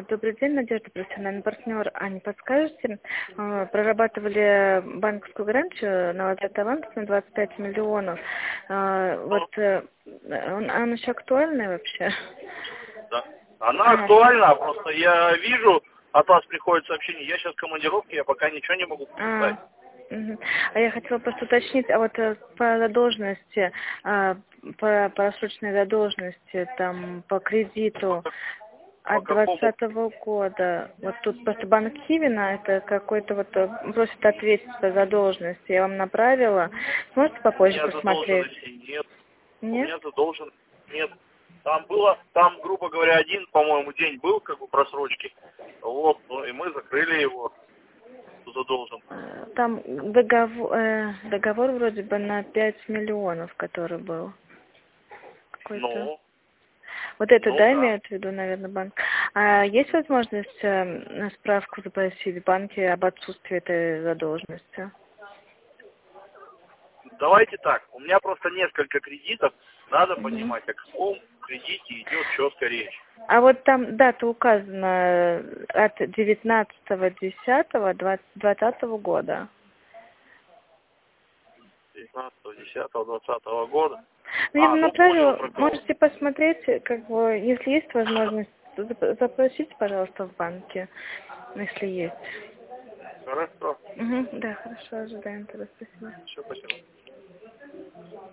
Добрый день, Надежда, профессиональный партнер. А не подскажете, прорабатывали банковскую гарантию на возврат аванса на 25 миллионов. Она еще актуальная вообще? Да. Она актуальна, просто я вижу, от вас приходит сообщение, я сейчас в командировке, я пока ничего не могу сказать. А я хотела просто уточнить, а вот по задолженности, по просроченной задолженности, там, по кредиту от 2020 года, вот тут просто банк Кивина, это какой-то вот просит ответить по задолженности, я вам направила, сможете попозже посмотреть? Нет. У Нет? меня задолженности нет. Там, грубо говоря, один, по-моему, день был, как бы, просрочки, вот, ну, и мы закрыли его, задолжен. Там договор вроде бы на 5 миллионов, который был. Ну, Вот это, да, да. имеет в виду, наверное, банк. А есть возможность справку запросить в банке об отсутствии этой задолженности? Давайте так, у меня просто несколько кредитов, надо понимать, о каком кредите идет четкая речь. А вот там дата указана от 19.10.2020 года. 19.10.2020 года. Ну, я вам направила, понял, можете посмотреть, как бы, если есть возможность, запросите, пожалуйста, в банке, если есть. Хорошо. Да, хорошо, ожидаем тогда, спасибо. Все, спасибо.